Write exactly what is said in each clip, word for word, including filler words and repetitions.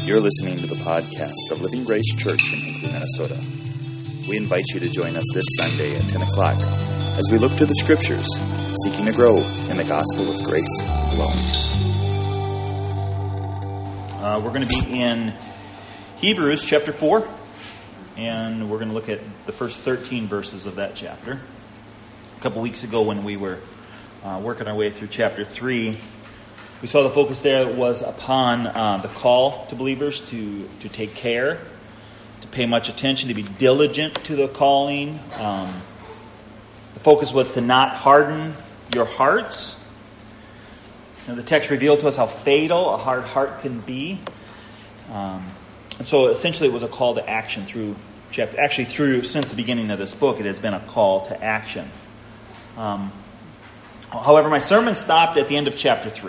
You're listening to the podcast of Living Grace Church in Hinckley, Minnesota. We invite you to join us this Sunday at ten o'clock as we look to the Scriptures, seeking to grow in the gospel of grace alone. Uh, we're going to be in Hebrews chapter four, and we're going to look at the first thirteen verses of that chapter. A couple weeks ago when we were uh, working our way through chapter three, we saw the focus there was upon uh, the call to believers to, to take care, to pay much attention, to be diligent to the calling. Um, the focus was to not harden your hearts. And the text revealed to us how fatal a hard heart can be. Um, and so essentially it was a call to action through chapter. Actually, through since the beginning of this book, it has been a call to action. Um, however, my sermon stopped at the end of chapter three.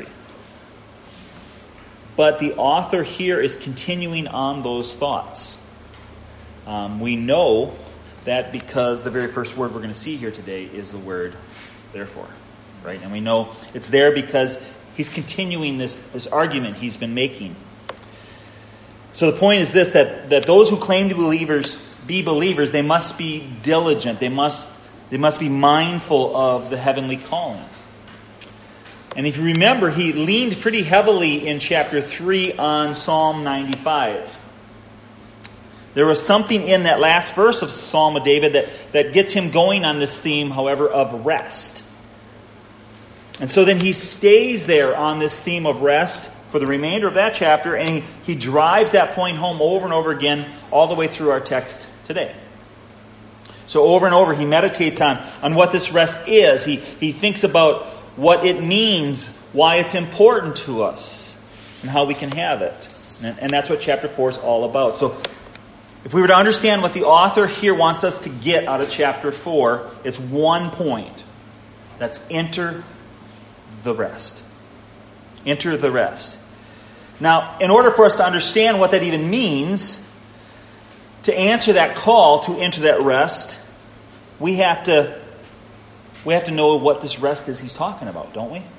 But the author here is continuing on those thoughts. Um, we know that because the very first word we're going to see here today is the word therefore. Right? And we know it's there because he's continuing this, this argument he's been making. So the point is this, that, that those who claim to be believers, be believers, they must be diligent. They must, they must be mindful of the heavenly calling. And if you remember, he leaned pretty heavily in chapter three on Psalm ninety-five. There was something in that last verse of Psalm of David that, that gets him going on this theme, however, of rest. And so then he stays there on this theme of rest for the remainder of that chapter, and he, he drives that point home over and over again all the way through our text today. So over and over he meditates on, on what this rest is. He, he thinks about what it means, why it's important to us, and how we can have it. And, and that's what chapter four is all about. So if we were to understand what the author here wants us to get out of chapter four, it's one point. That's enter the rest. Enter the rest. Now, in order for us to understand what that even means, to answer that call to enter that rest, we have to we have to know what this rest is he's talking about, don't we?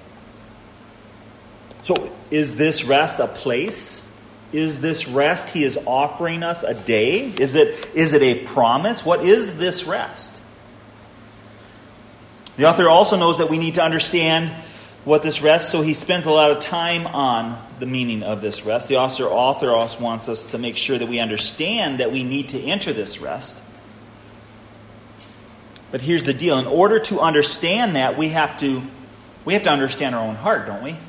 So, is this rest a place? Is this rest he is offering us a day? Is it is it a promise? What is this rest? The author also knows that we need to understand what this rest, so he spends a lot of time on the meaning of this rest. The author, author also wants us to make sure that we understand that we need to enter this rest. But here's the deal. In order to understand that, we have to we have to understand our own heart, don't we?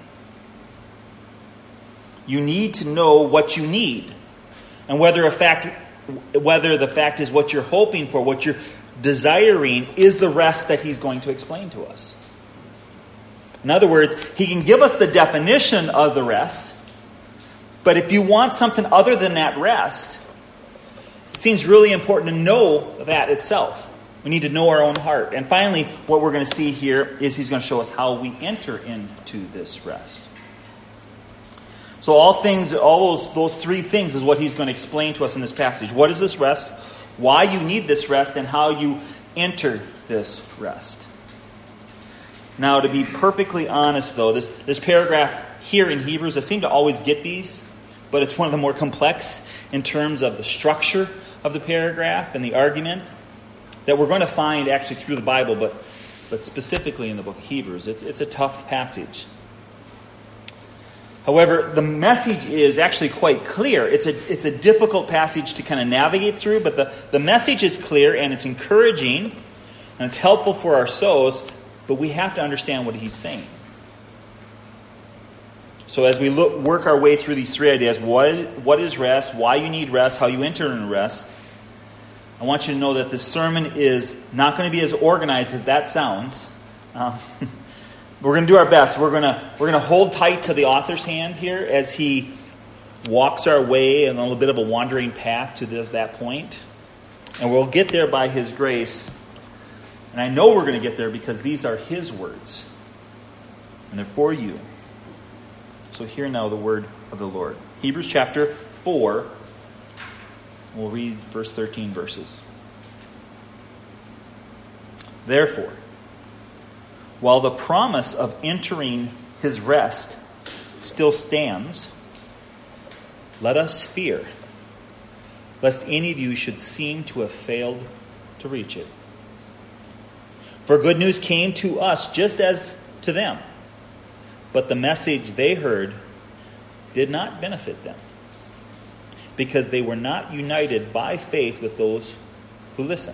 You need to know what you need. And whether a fact whether the fact is what you're hoping for, what you're desiring, is the rest that he's going to explain to us. In other words, he can give us the definition of the rest, but if you want something other than that rest, it seems really important to know that itself. We need to know our own heart. And finally, what we're going to see here is he's going to show us how we enter into this rest. So all things, all those, those three things is what he's going to explain to us in this passage. What is this rest? Why you need this rest, and how you enter this rest. Now, to be perfectly honest, though, this, this paragraph here in Hebrews, I seem to always get these, but it's one of the more complex in terms of the structure of the paragraph and the argument that we're going to find actually through the Bible, but, but specifically in the book of Hebrews. It's, it's a tough passage. However, the message is actually quite clear. It's a, it's a difficult passage to kind of navigate through, but the, the message is clear, and it's encouraging, and it's helpful for our souls. But we have to understand what he's saying. So as we look, work our way through these three ideas, what, what is rest, why you need rest, how you enter in rest, I want you to know that this sermon is not going to be as organized as that sounds. Um, we're going to do our best. We're going to we're going to hold tight to the author's hand here as he walks our way in a little bit of a wandering path to this, that point. And we'll get there by his grace. And I know we're going to get there because these are his words. And they're for you. So hear now the word of the Lord. Hebrews chapter four. We'll read verse thirteen verses. Therefore, while the promise of entering his rest still stands, let us fear, lest any of you should seem to have failed to reach it. For good news came to us just as to them, but the message they heard did not benefit them, because they were not united by faith with those who listened.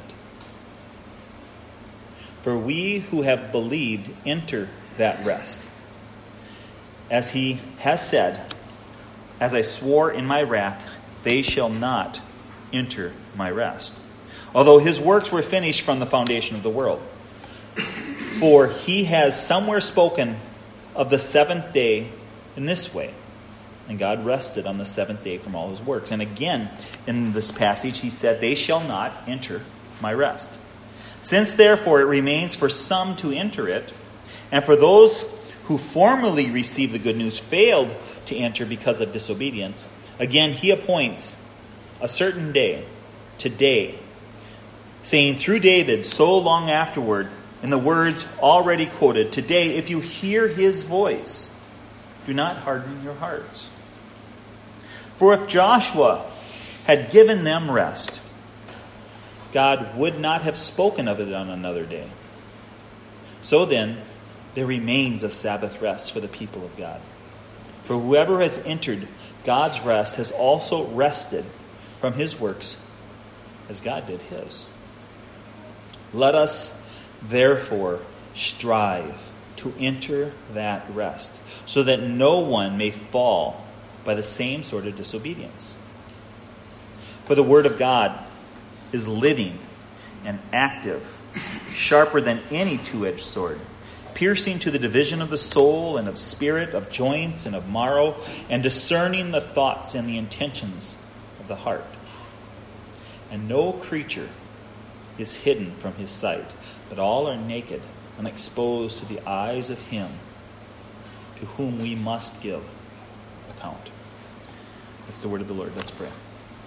For we who have believed enter that rest. As he has said, as I swore in my wrath, they shall not enter my rest, although his works were finished from the foundation of the world. For he has somewhere spoken of the seventh day in this way, and God rested on the seventh day from all his works. And again, in this passage, he said, they shall not enter my rest. Since therefore it remains for some to enter it, and for those who formerly received the good news failed to enter because of disobedience, again he appoints a certain day, today, saying through David so long afterward, in the words already quoted, today if you hear his voice, do not harden your hearts. For if Joshua had given them rest, God would not have spoken of it on another day. So then, there remains a Sabbath rest for the people of God. For whoever has entered God's rest has also rested from his works as God did his. Let us therefore strive to enter that rest, so that no one may fall by the same sort of disobedience. For the word of God is living and active, sharper than any two-edged sword, piercing to the division of the soul and of spirit, of joints and of marrow, and discerning the thoughts and the intentions of the heart. And no creature is hidden from his sight, but all are naked and exposed to the eyes of him to whom we must give account. That's the word of the Lord. Let's pray.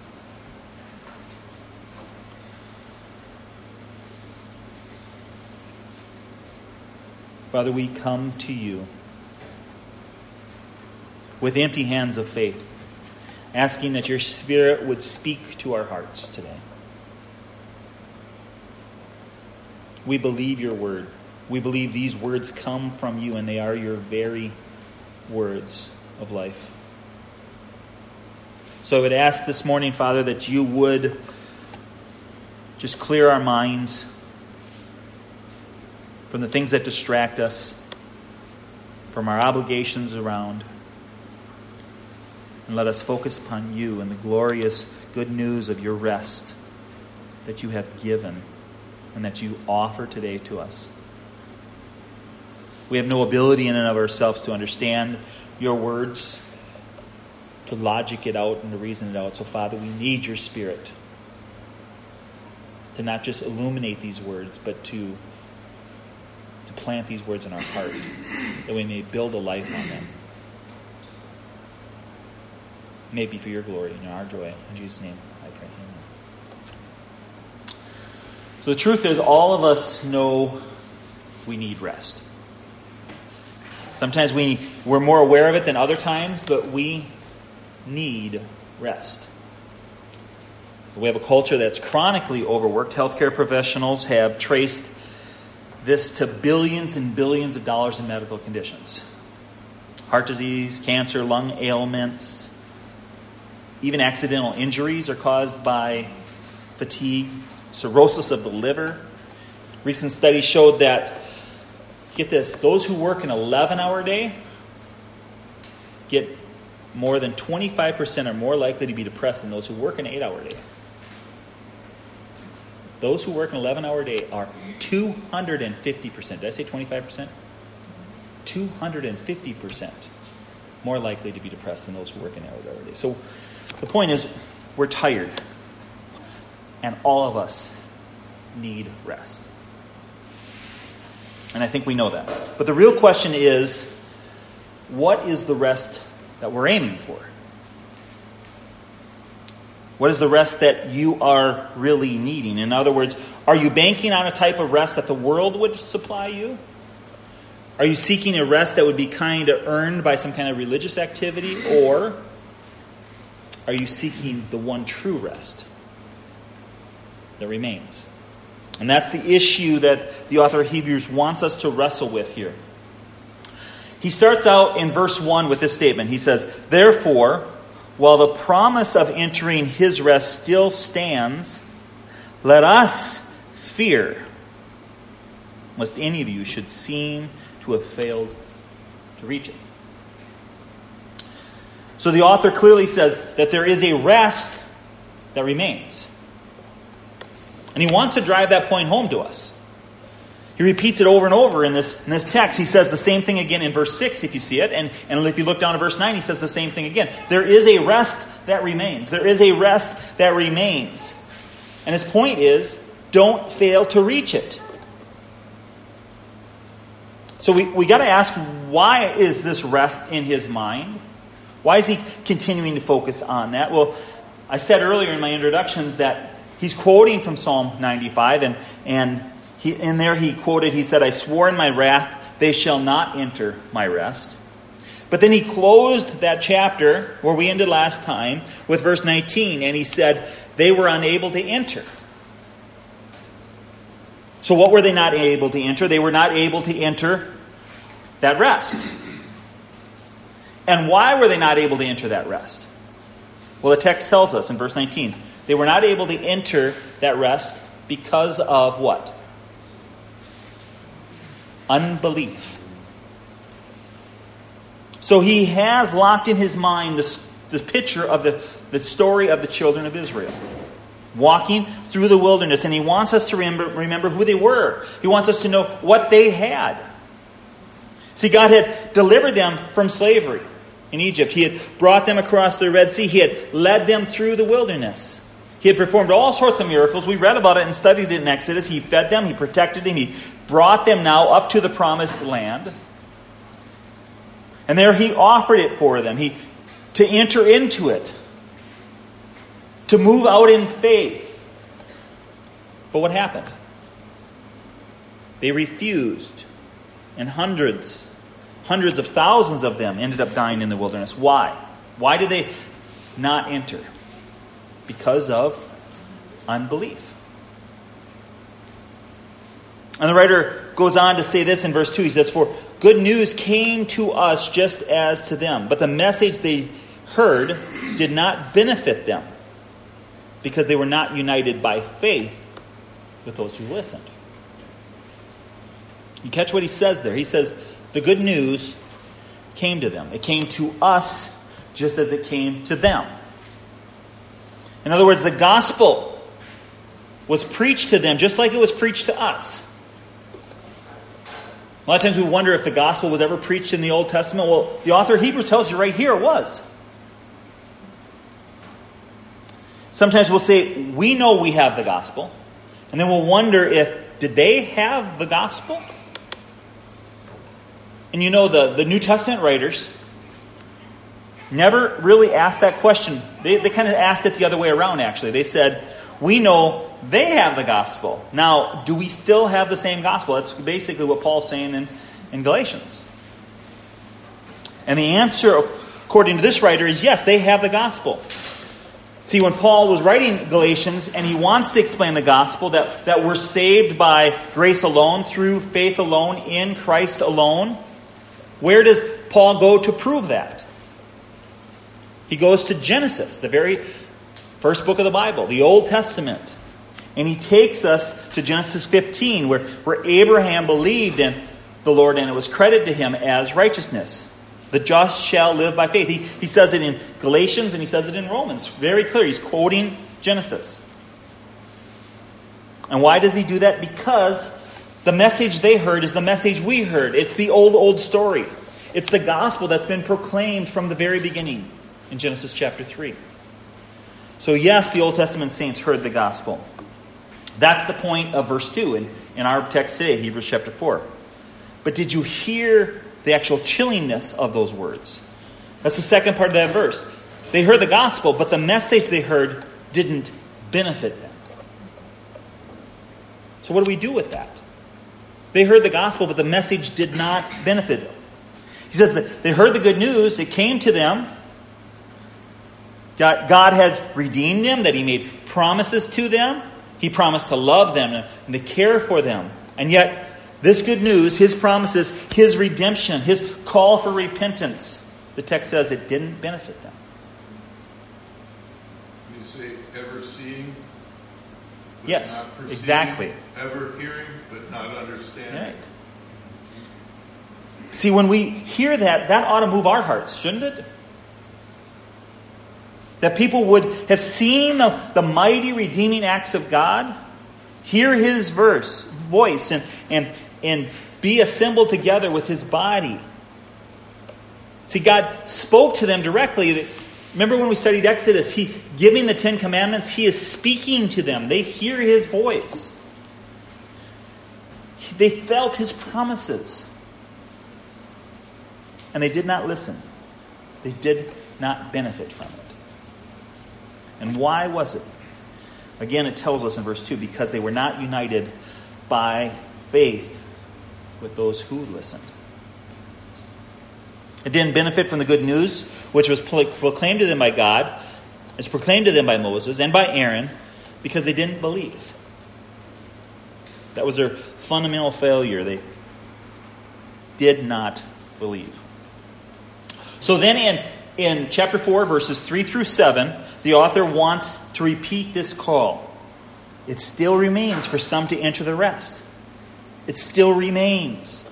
Father, we come to you with empty hands of faith, asking that your Spirit would speak to our hearts today. We believe your word. We believe these words come from you, and they are your very words of life. So I would ask this morning, Father, that you would just clear our minds from the things that distract us, from our obligations around, and let us focus upon you and the glorious good news of your rest that you have given and that you offer today to us. We have no ability in and of ourselves to understand your words, to logic it out and to reason it out. So, Father, we need your Spirit to not just illuminate these words, but to to plant these words in our heart, that we may build a life on them. May it be for your glory and our joy. In Jesus' name, I pray. Amen. So the truth is, all of us know we need rest. Sometimes we, we're more aware of it than other times, but we need rest. We have a culture that's chronically overworked. Healthcare professionals have traced this to billions and billions of dollars in medical conditions. Heart disease, cancer, lung ailments, even accidental injuries are caused by fatigue, cirrhosis of the liver. Recent studies showed that, get this, those who work an eleven-hour day get more than twenty-five percent are more likely to be depressed than those who work an eight-hour day. Those who work an eleven-hour day are two hundred fifty percent. Did I say twenty-five percent? two hundred fifty percent more likely to be depressed than those who work an eight-hour day. So the point is, we're tired. And all of us need rest. And I think we know that. But the real question is, what is the rest that we're aiming for? What is the rest that you are really needing? In other words, are you banking on a type of rest that the world would supply you? Are you seeking a rest that would be kind of earned by some kind of religious activity? Or are you seeking the one true rest that remains? And that's the issue that the author of Hebrews wants us to wrestle with here. He starts out in verse one with this statement. He says, "Therefore, while the promise of entering his rest still stands, let us fear, lest any of you should seem to have failed to reach it." So the author clearly says that there is a rest that remains. And he wants to drive that point home to us. He repeats it over and over in this, in this text. He says the same thing again in verse six, if you see it. And, and if you look down to verse nine, he says the same thing again. There is a rest that remains. There is a rest that remains. And his point is, don't fail to reach it. So we, we got to ask, why is this rest in his mind? Why is he continuing to focus on that? Well, I said earlier in my introductions that he's quoting from Psalm ninety-five, and, and he, in there he quoted, he said, "I swore in my wrath, they shall not enter my rest." But then he closed that chapter, where we ended last time, with verse nineteen, and he said, they were unable to enter. So what were they not able to enter? They were not able to enter that rest. And why were they not able to enter that rest? Well, the text tells us in verse nineteen, they were not able to enter that rest because of what? Unbelief. So he has locked in his mind the, the picture of the, the story of the children of Israel, walking through the wilderness, and he wants us to remember, remember who they were. He wants us to know what they had. See, God had delivered them from slavery in Egypt. He had brought them across the Red Sea. He had led them through the wilderness. He had performed all sorts of miracles. We read about it and studied it in Exodus. He fed them. He protected them. He brought them now up to the promised land. And there he offered it for them. He to enter into it. To move out in faith. But what happened? They refused. And hundreds, hundreds of thousands of them ended up dying in the wilderness. Why? Why did they not enter? Because of unbelief. And the writer goes on to say this in verse two. He says, "For good news came to us just as to them, but the message they heard did not benefit them, because they were not united by faith with those who listened." You catch what he says there? He says, the good news came to them. It came to us just as it came to them. In other words, the gospel was preached to them just like it was preached to us. A lot of times we wonder if the gospel was ever preached in the Old Testament. Well, the author of Hebrews tells you right here it was. Sometimes we'll say, we know we have the gospel. And then we'll wonder if, did they have the gospel? And you know, the, the New Testament writers never really asked that question. They, they kind of asked it the other way around, actually. They said, we know they have the gospel. Now, do we still have the same gospel? That's basically what Paul's saying in, in Galatians. And the answer, according to this writer, is yes, they have the gospel. See, when Paul was writing Galatians, and he wants to explain the gospel, that, that we're saved by grace alone, through faith alone, in Christ alone, where does Paul go to prove that? He goes to Genesis, the very first book of the Bible, the Old Testament. And he takes us to Genesis fifteen, where, where Abraham believed in the Lord, and it was credited to him as righteousness. The just shall live by faith. He, he says it in Galatians and he says it in Romans. Very clear. He's quoting Genesis. And why does he do that? Because the message they heard is the message we heard. It's the old, old story. It's the gospel that's been proclaimed from the very beginning in Genesis chapter three. So yes, the Old Testament saints heard the gospel. That's the point of verse two in, in our text today, Hebrews chapter four. But did you hear the actual chillingness of those words? That's the second part of that verse. They heard the gospel, but the message they heard didn't benefit them. So what do we do with that? They heard the gospel, but the message did not benefit them. He says that they heard the good news. It came to them. God, God had redeemed them, that he made promises to them. He promised to love them and to care for them. And yet, this good news, his promises, his redemption, his call for repentance, the text says it didn't benefit them. You say ever seeing, but Yes, not perceiving, exactly. Ever hearing, but not understanding. Right. See, when we hear that, that ought to move our hearts, shouldn't it? That people would have seen the, the mighty redeeming acts of God, hear his verse, voice, and, and, and be assembled together with his body. See, God spoke to them directly. Remember when we studied Exodus, he giving the Ten Commandments, he is speaking to them. They hear his voice. They felt his promises. And they did not listen. They did not benefit from it. And why was it? Again, it tells us in verse two, because they were not united by faith with those who listened. It didn't benefit from the good news, which was proclaimed to them by God, it's proclaimed to them by Moses and by Aaron, because they didn't believe. That was their fundamental failure. They did not believe. So then in, in chapter four, verses three through seven, the author wants to repeat this call. It still remains for some to enter the rest. It still remains.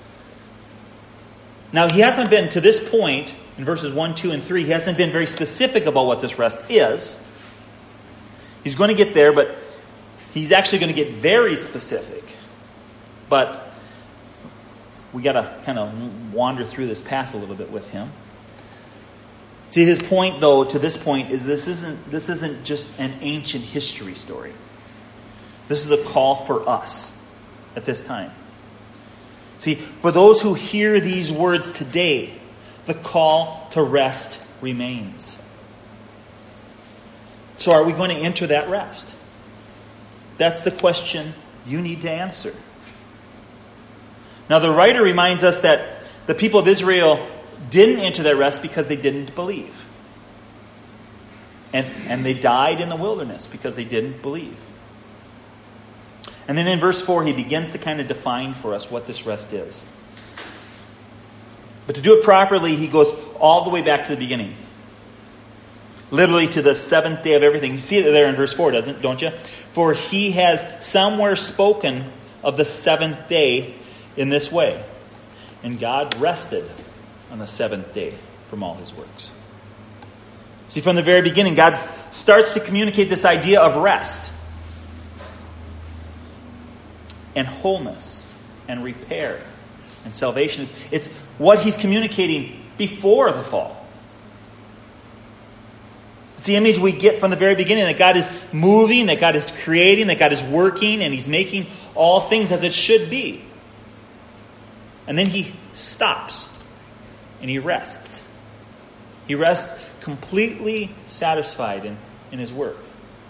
Now, he hasn't been, to this point, in verses one, two, and three, he hasn't been very specific about what this rest is. He's going to get there, but he's actually going to get very specific. But we got to kind of wander through this path a little bit with him. See, his point, though, to this point, is this isn't this isn't just an ancient history story. This is a call for us at this time. See, for those who hear these words today, the call to rest remains. So are we going to enter that rest? That's the question you need to answer. Now, the writer reminds us that the people of Israel didn't enter that rest because they didn't believe. And, and they died in the wilderness because they didn't believe. And then in verse four, he begins to kind of define for us what this rest is. But to do it properly, he goes all the way back to the beginning. Literally to the seventh day of everything. You see it there in verse four, doesn't, don't you? For he has somewhere spoken of the seventh day in this way. And God rested on the seventh day from all his works. See, from the very beginning, God starts to communicate this idea of rest and wholeness and repair and salvation. It's what he's communicating before the fall. It's the image we get from the very beginning, that God is moving, that God is creating, that God is working, and he's making all things as it should be. And then he stops and he rests. He rests completely satisfied in, in his work.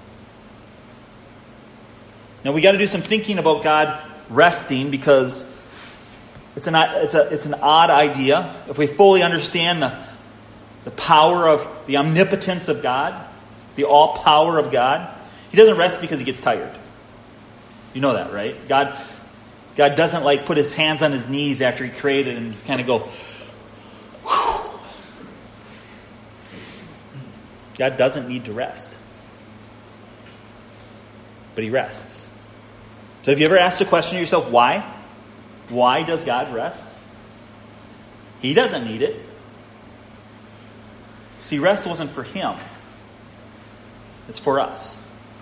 Now we got to do some thinking about God resting, because it's an it's a it's an odd idea. If we fully understand the the power of the omnipotence of God, the all power of God, he doesn't rest because he gets tired. You know that, right? God God doesn't like put his hands on his knees after he created and just kind of go, whew. God doesn't need to rest. But he rests. So have you ever asked the question to yourself, why? Why does God rest? He doesn't need it. See, rest wasn't for him. It's for us.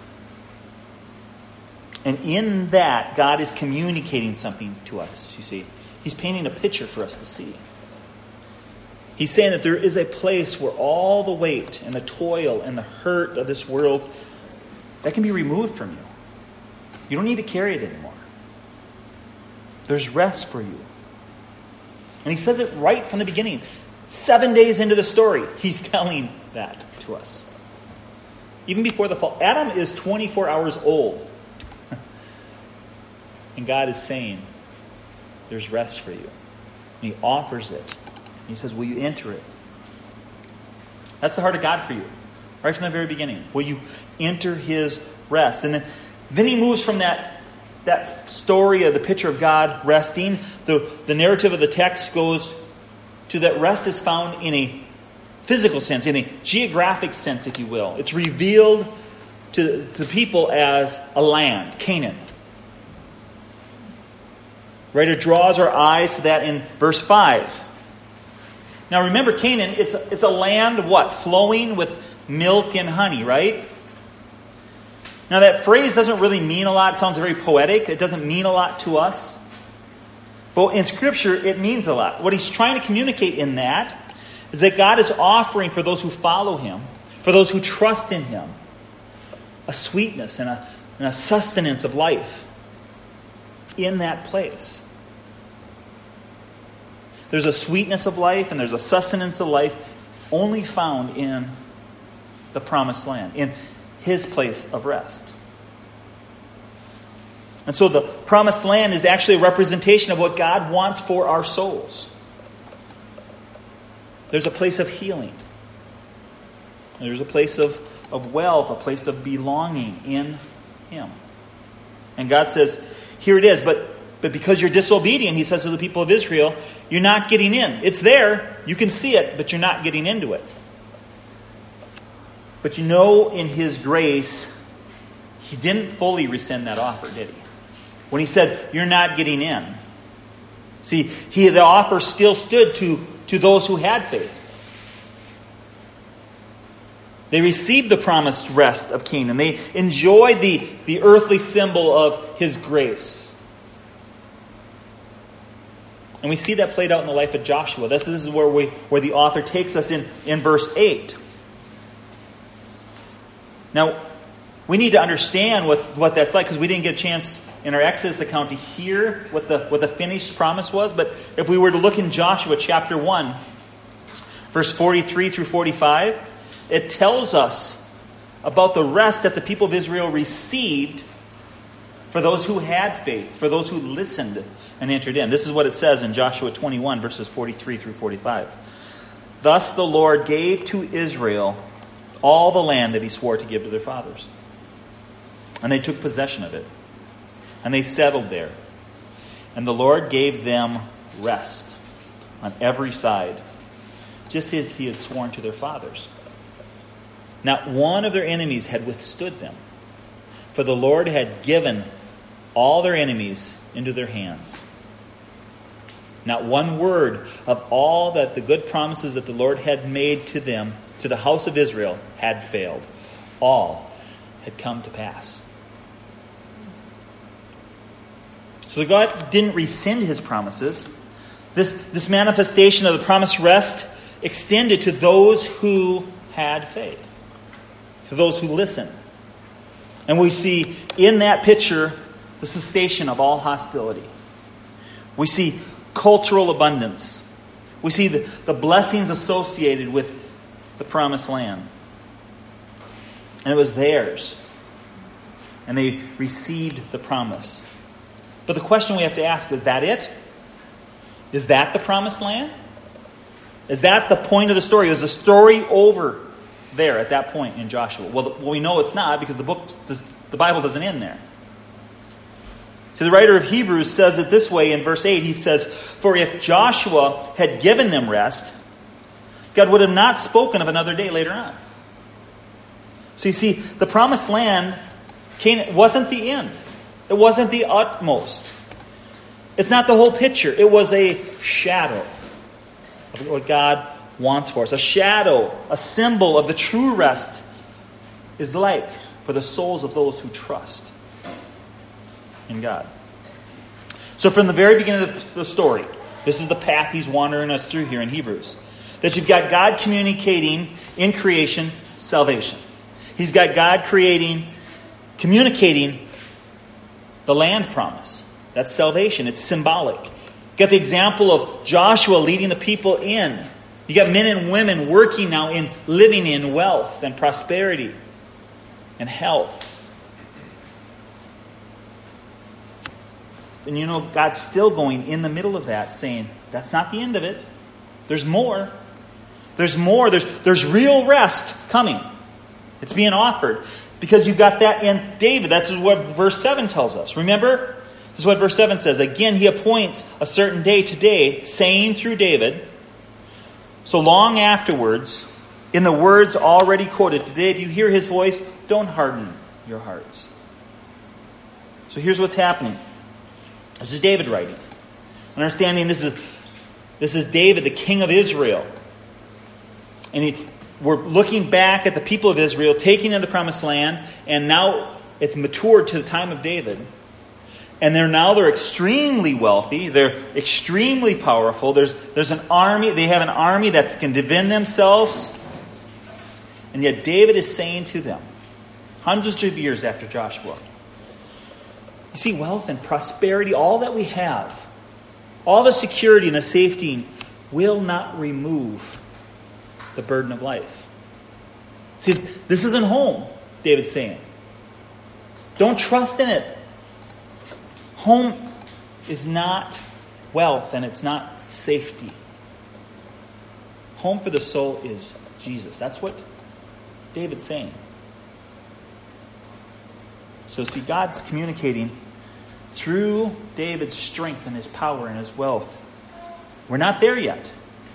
And in that, God is communicating something to us, you see. He's painting a picture for us to see. He's saying that there is a place where all the weight and the toil and the hurt of this world, that can be removed from you. You don't need to carry it anymore. There's rest for you. And he says it right from the beginning. Seven days into the story, he's telling that to us. Even before the fall. Adam is twenty-four hours old. And God is saying, there's rest for you. And he offers it. He says, will you enter it? That's the heart of God for you. Right from the very beginning. Will you enter his rest? And then, then he moves from that, that story of the picture of God resting. The, the narrative of the text goes to that rest is found in a physical sense, in a geographic sense, if you will. It's revealed to the people as a land, Canaan. Writer draws our eyes to that in verse five. Now remember, Canaan, it's, it's a land, what? Flowing with milk and honey, right? Now that phrase doesn't really mean a lot. It sounds very poetic. It doesn't mean a lot to us. But in Scripture, it means a lot. What he's trying to communicate in that is that God is offering for those who follow him, for those who trust in him, a sweetness and a, and a sustenance of life in that place. There's a sweetness of life and there's a sustenance of life only found in the promised land, in his place of rest. And so the promised land is actually a representation of what God wants for our souls. There's a place of healing. There's a place of, of wealth, a place of belonging in him. And God says, here it is, but But because you're disobedient, he says to the people of Israel, you're not getting in. It's there. You can see it, but you're not getting into it. But you know, in his grace, he didn't fully rescind that offer, did he? When he said, you're not getting in. See, he, the offer still stood to, to those who had faith. They received the promised rest of Canaan. They enjoyed the, the earthly symbol of his grace. And we see that played out in the life of Joshua. This, this is where we where the author takes us in, in verse eight. Now, we need to understand what, what that's like, because we didn't get a chance in our Exodus account to hear what the, what the finished promise was. But if we were to look in Joshua chapter one, verse forty-three through forty-five, it tells us about the rest that the people of Israel received for those who had faith, for those who listened and entered in. This is what it says in Joshua twenty-one, verses forty-three through forty-five. Thus the Lord gave to Israel all the land that he swore to give to their fathers. And they took possession of it. And they settled there. And the Lord gave them rest on every side, just as he had sworn to their fathers. Not one of their enemies had withstood them, for the Lord had given all their enemies into their hands. Not one word of all that the good promises that the Lord had made to them, to the house of Israel, had failed. All had come to pass. So God didn't rescind his promises. This, this manifestation of the promised rest extended to those who had faith, to those who listened. And we see in that picture the cessation of all hostility. We see cultural abundance. We see the, the blessings associated with the promised land. And it was theirs. And they received the promise. But the question we have to ask, is that it? Is that the promised land? Is that the point of the story? Is the story over there at that point in Joshua? Well, the, well we know it's not, because the book, the, the Bible doesn't end there. So the writer of Hebrews says it this way in verse eight. He says, for if Joshua had given them rest, God would have not spoken of another day later on. So you see, the promised land Canaan wasn't the end. It wasn't the utmost. It's not the whole picture. It was a shadow of what God wants for us. A shadow, a symbol of the true rest is like for the souls of those who trust in God. So from the very beginning of the story, this is the path he's wandering us through here in Hebrews. That you've got God communicating in creation salvation. He's got God creating, communicating the land promise. That's salvation. It's symbolic. You got the example of Joshua leading the people in. You got men and women working now in living in wealth and prosperity and health. And you know, God's still going in the middle of that, saying, that's not the end of it. There's more. There's more. There's, there's real rest coming. It's being offered. Because you've got that in David. That's what verse seven tells us. Remember? This is what verse seven says. Again, he appoints a certain day today, saying through David, so long afterwards, in the words already quoted, today if you hear his voice, don't harden your hearts. So here's what's happening. This is David writing. Understanding this is, this is David, the king of Israel. And he... We're looking back at the people of Israel taking in the promised land, and now it's matured to the time of David. And they're now they're extremely wealthy. They're extremely powerful. There's there's an army. They have an army that can defend themselves. And yet David is saying to them, hundreds of years after Joshua, you see, wealth and prosperity, all that we have, all the security and the safety will not remove the burden of life. See, this isn't home, David's saying. Don't trust in it. Home is not wealth and it's not safety. Home for the soul is Jesus. That's what David's saying. So see, God's communicating through David's strength and his power and his wealth. We're not there yet.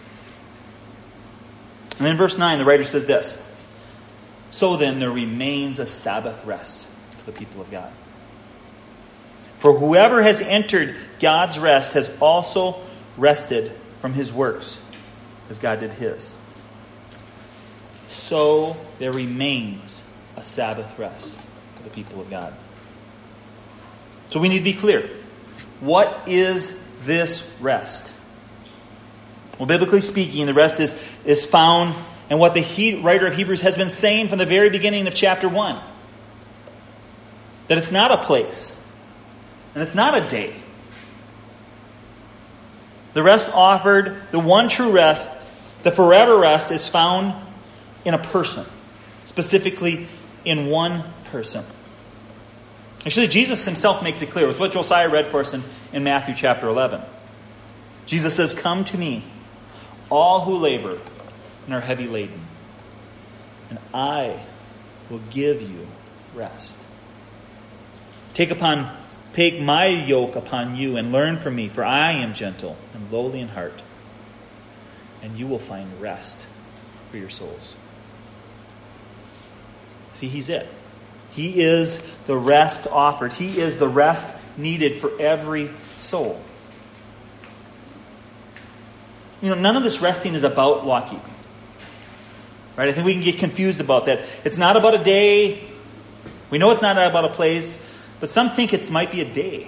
And then in verse nine, the writer says this. So then there remains a Sabbath rest for the people of God. For whoever has entered God's rest has also rested from his works, as God did his. So there remains a Sabbath rest for the people of God. So we need to be clear. What is this rest? Well, biblically speaking, the rest is, is found in what the he, writer of Hebrews has been saying from the very beginning of chapter one. That it's not a place. And it's not a day. The rest offered, the one true rest, the forever rest, is found in a person. Specifically, in one person. Actually, Jesus himself makes it clear. It's what Josiah read for us in, in Matthew chapter eleven. Jesus says, come to me, all who labor and are heavy laden, and I will give you rest. Take upon, take my yoke upon you and learn from me, for I am gentle and lowly in heart, and you will find rest for your souls. See, he's it. He is the rest offered. He is the rest needed for every soul. You know, none of this resting is about law keeping. Right? I think we can get confused about that. It's not about a day. We know it's not about a place, but some think it might be a day.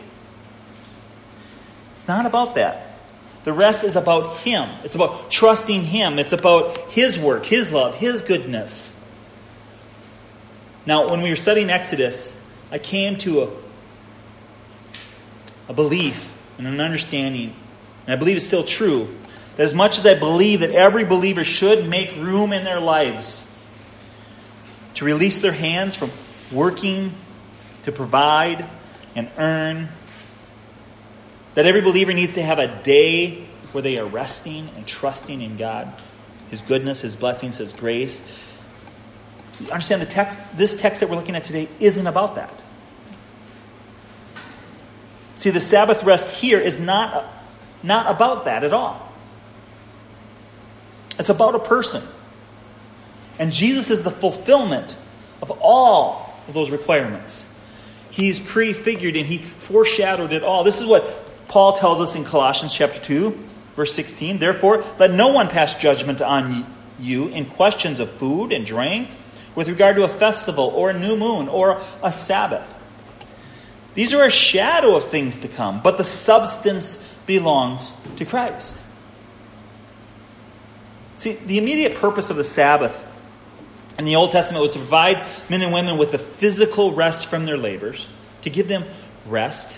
It's not about that. The rest is about Him. It's about trusting Him. It's about His work, His love, His goodness. Now, when we were studying Exodus, I came to a, a belief and an understanding, and I believe it's still true, that as much as I believe that every believer should make room in their lives to release their hands from working, to provide and earn, that every believer needs to have a day where they are resting and trusting in God, His goodness, His blessings, His grace. You understand the text, this text that we're looking at today isn't about that. See, the Sabbath rest here is not, not about that at all. It's about a person. And Jesus is the fulfillment of all of those requirements. He's prefigured and He foreshadowed it all. This is what Paul tells us in Colossians chapter two, verse sixteen. Therefore, let no one pass judgment on you in questions of food and drink, with regard to a festival or a new moon or a Sabbath. These are a shadow of things to come, but the substance belongs to Christ. See, the immediate purpose of the Sabbath in the Old Testament was to provide men and women with the physical rest from their labors, to give them rest.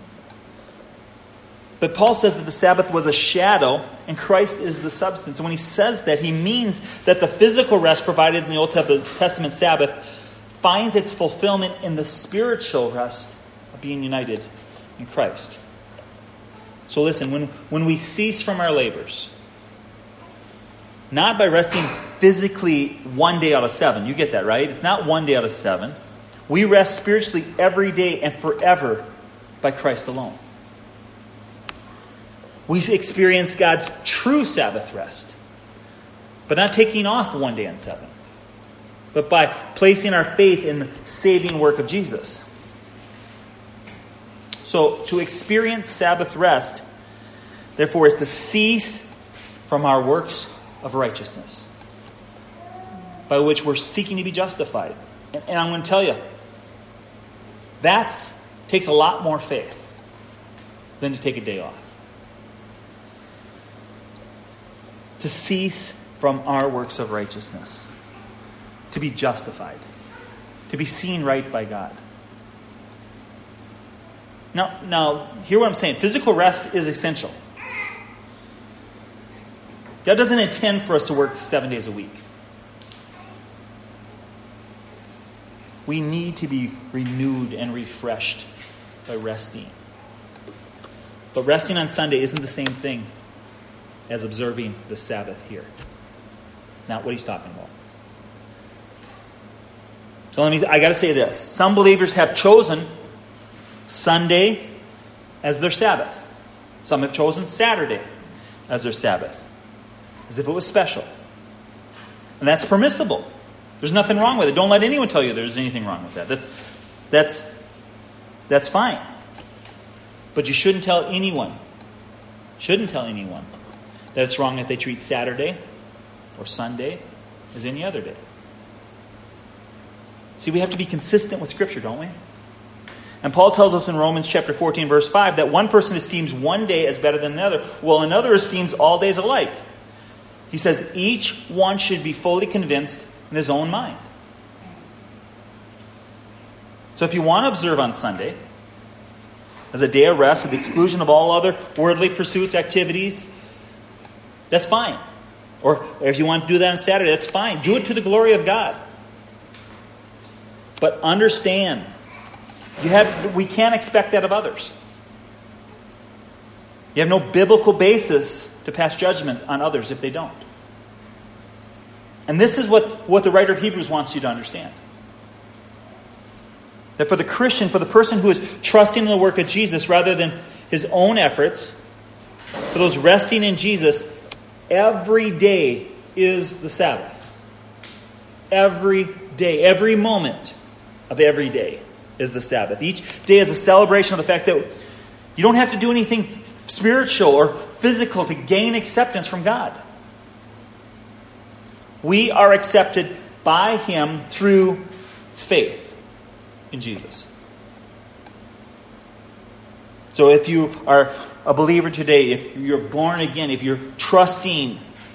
But Paul says that the Sabbath was a shadow and Christ is the substance. And when he says that, he means that the physical rest provided in the Old Testament Sabbath finds its fulfillment in the spiritual rest of being united in Christ. So listen, when, when we cease from our labors, Not by resting physically one day out of seven. You get that, right? It's not one day out of seven. We rest spiritually every day and forever by Christ alone. We experience God's true Sabbath rest, but not taking off one day in seven, but by placing our faith in the saving work of Jesus. So, to experience Sabbath rest, therefore, is to cease from our works of righteousness, by which we're seeking to be justified. And, and I'm going to tell you, that takes a lot more faith than to take a day off. To cease from our works of righteousness. To be justified. To be seen right by God. Now, now, hear what I'm saying. Physical rest is essential. God doesn't intend for us to work seven days a week. We need to be renewed and refreshed by resting. But resting on Sunday isn't the same thing as observing the Sabbath here. It's not what he's talking about. So let me, I got to say this. Some believers have chosen Sunday as their Sabbath. Some have chosen Saturday as their Sabbath, as if it was special. And that's permissible. There's nothing wrong with it. Don't let anyone tell you there's anything wrong with that. That's, that's, that's fine. But you shouldn't tell anyone, shouldn't tell anyone that it's wrong if they treat Saturday or Sunday as any other day. See, we have to be consistent with Scripture, don't we? And Paul tells us in Romans chapter fourteen, verse five, that one person esteems one day as better than another, while another esteems all days alike. He says each one should be fully convinced in his own mind. So if you want to observe on Sunday as a day of rest with the exclusion of all other worldly pursuits, activities, that's fine. Or if you want to do that on Saturday, that's fine. Do it to the glory of God. But understand, you have we can't expect that of others. You have no biblical basis to pass judgment on others if they don't. And this is what, what the writer of Hebrews wants you to understand. That for the Christian, for the person who is trusting in the work of Jesus rather than his own efforts, for those resting in Jesus, every day is the Sabbath. Every day, every moment of every day is the Sabbath. Each day is a celebration of the fact that you don't have to do anything spiritual or physical to gain acceptance from God. We are accepted by Him through faith in Jesus. So if you are a believer today, if you're born again, if you're trusting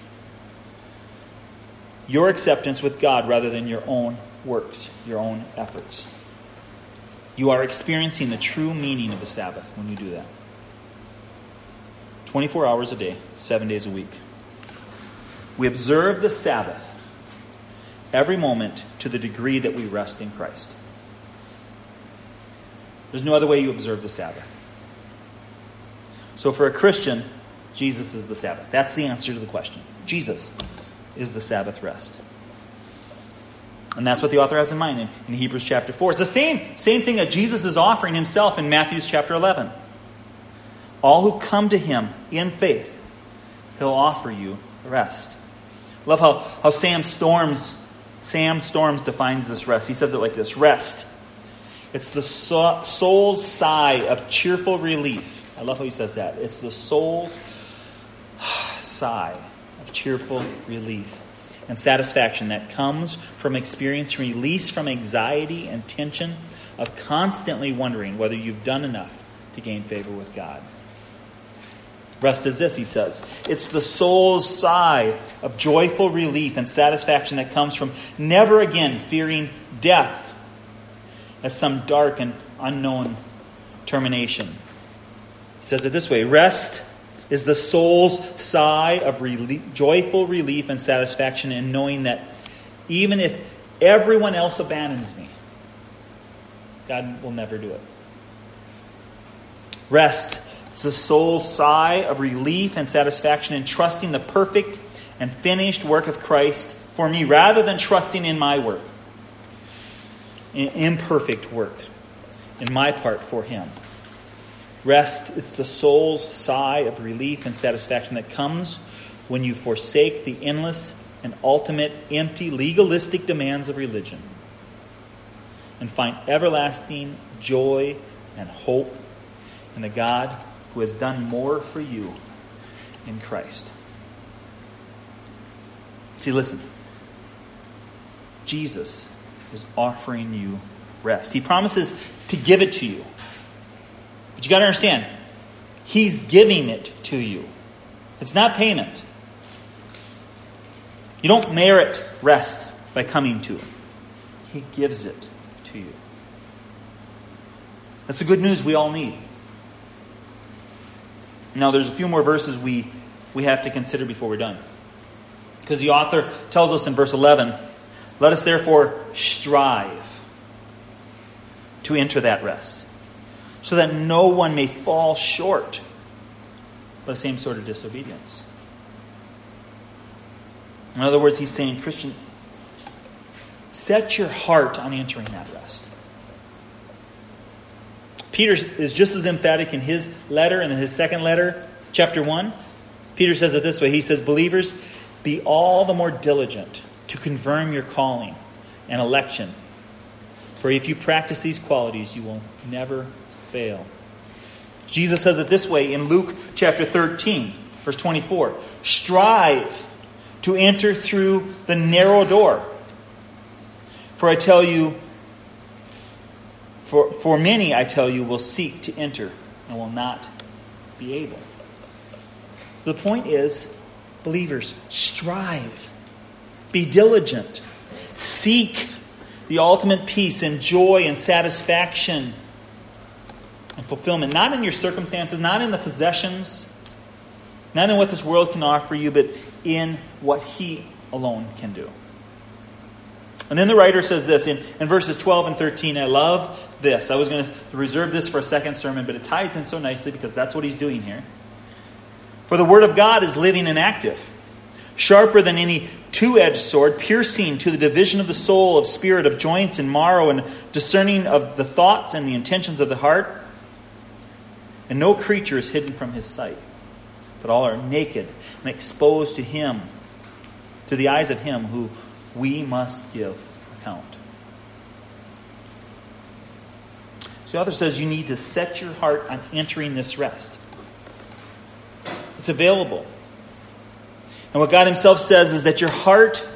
your acceptance with God rather than your own works, your own efforts, you are experiencing the true meaning of the Sabbath when you do that. twenty-four hours a day, seven days a week. We observe the Sabbath every moment to the degree that we rest in Christ. There's no other way you observe the Sabbath. So for a Christian, Jesus is the Sabbath. That's the answer to the question. Jesus is the Sabbath rest. And that's what the author has in mind in, in Hebrews chapter four. It's the same, same thing that Jesus is offering himself in Matthew chapter eleven. All who come to him in faith, he'll offer you rest. I love how, how Sam Storms, Sam Storms defines this rest. He says it like this: rest. It's the so, soul's sigh of cheerful relief. I love how he says that. It's the soul's sigh of cheerful relief and satisfaction that comes from experiencing release from anxiety and tension of constantly wondering whether you've done enough to gain favor with God. Rest is this, he says. It's the soul's sigh of joyful relief and satisfaction that comes from never again fearing death as some dark and unknown termination. He says it this way: rest is the soul's sigh of relief, joyful relief and satisfaction in knowing that even if everyone else abandons me, God will never do it. Rest is the soul's sigh of relief and satisfaction in trusting the perfect and finished work of Christ for me, rather than trusting in my work, in imperfect work, in my part for him. Rest, it's the soul's sigh of relief and satisfaction that comes when you forsake the endless and ultimate empty legalistic demands of religion and find everlasting joy and hope in the God who has done more for you in Christ. See, listen. Jesus is offering you rest. He promises to give it to you. But you got to understand, he's giving it to you. It's not payment. You don't merit rest by coming to him. He gives it to you. That's the good news we all need. Now, there's a few more verses we, we have to consider before we're done. Because the author tells us in verse eleven, let us therefore strive to enter that rest, so that no one may fall short of the same sort of disobedience. In other words, he's saying, Christian, set your heart on entering that rest. Peter is just as emphatic in his letter and in his second letter, chapter one. Peter says it this way. He says, believers, be all the more diligent to confirm your calling and election. For if you practice these qualities, you will never fail. Jesus says it this way in Luke chapter thirteen, verse twenty-four. Strive to enter through the narrow door. For I tell you, for, for many, I tell you, will seek to enter and will not be able. The point is, believers, strive. Be diligent. Seek the ultimate peace and joy and satisfaction and fulfillment. Not in your circumstances, not in the possessions, not in what this world can offer you, but in what he alone can do. And then the writer says this in, in verses twelve and thirteen. I love this. I was going to reserve this for a second sermon, but it ties in so nicely because that's what he's doing here. For the word of God is living and active, sharper than any two-edged sword, piercing to the division of the soul, of spirit, of joints and marrow, and discerning of the thoughts and the intentions of the heart. And no creature is hidden from his sight, but all are naked and exposed to him, to the eyes of him who we must give account. So the author says you need to set your heart on entering this rest. It's available. And what God himself says is that your heart,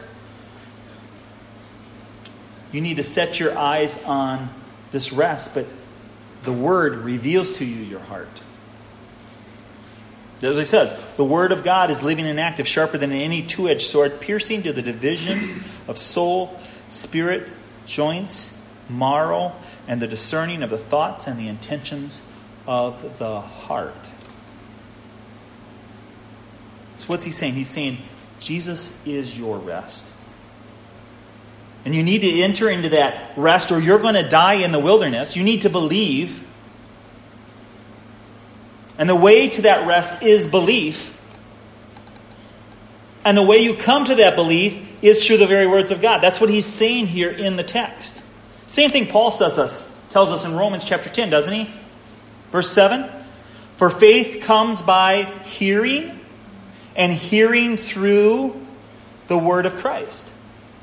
you need to set your eyes on this rest, but the word reveals to you your heart. As he says, the word of God is living and active, sharper than any two-edged sword, piercing to the division of soul, spirit, joints, marrow, and the discerning of the thoughts and the intentions of the heart. So what's he saying? He's saying, Jesus is your rest. And you need to enter into that rest or you're going to die in the wilderness. You need to believe. And the way to that rest is belief. And the way you come to that belief is through the very words of God. That's what he's saying here in the text. Same thing Paul says us, tells us in Romans chapter ten, doesn't he? Verse seven. For faith comes by hearing, and hearing through the word of Christ.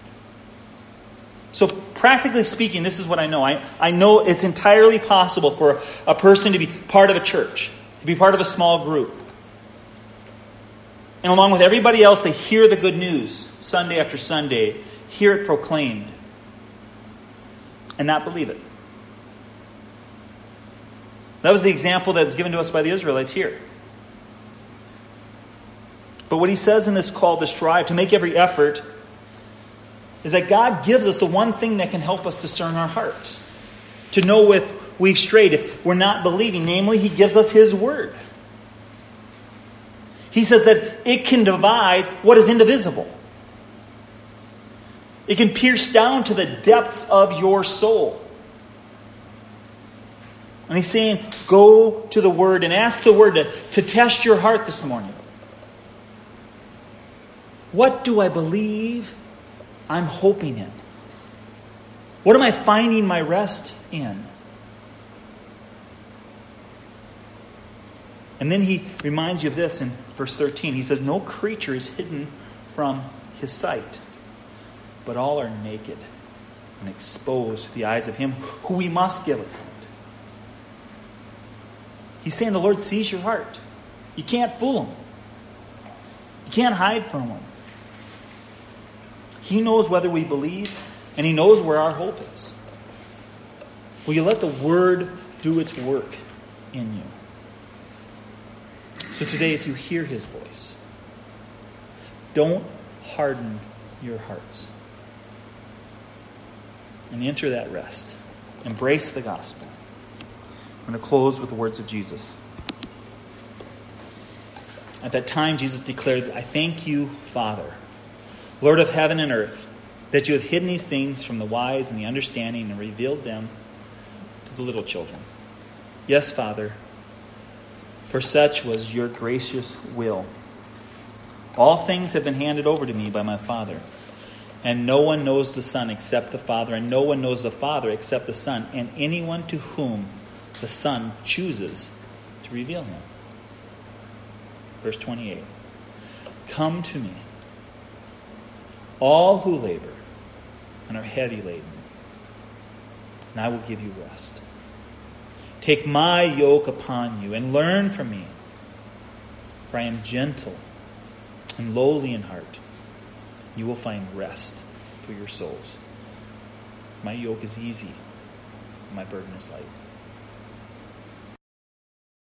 So practically speaking, this is what I know. I, I know it's entirely possible for a person to be part of a church, to be part of a small group. And along with everybody else, they hear the good news Sunday after Sunday, hear it proclaimed, and not believe it. That was the example that was given to us by the Israelites here. But what he says in this call to strive, to make every effort, is that God gives us the one thing that can help us discern our hearts. To know if we've strayed, if we're not believing. Namely, he gives us his word. He says that it can divide what is indivisible. It can pierce down to the depths of your soul. And he's saying, go to the word and ask the word to, to test your heart this morning. What do I believe I'm hoping in? What am I finding my rest in? And then he reminds you of this in verse thirteen. He says, no creature is hidden from his sight, but all are naked and exposed to the eyes of him who we must give account. He's saying the Lord sees your heart. You can't fool him. You can't hide from him. He knows whether we believe, and he knows where our hope is. Will you let the word do its work in you? So today, if you hear his voice, don't harden your hearts. And enter that rest. Embrace the gospel. I'm going to close with the words of Jesus. At that time, Jesus declared, I thank you, Father, Lord of heaven and earth, that you have hidden these things from the wise and the understanding and revealed them to the little children. Yes, Father, for such was your gracious will. All things have been handed over to me by my Father. And no one knows the Son except the Father, and no one knows the Father except the Son, and anyone to whom the Son chooses to reveal him. Verse twenty-eight. Come to me, all who labor and are heavy laden, and I will give you rest. Take my yoke upon you and learn from me, for I am gentle and lowly in heart. You will find rest for your souls. My yoke is easy, and my burden is light.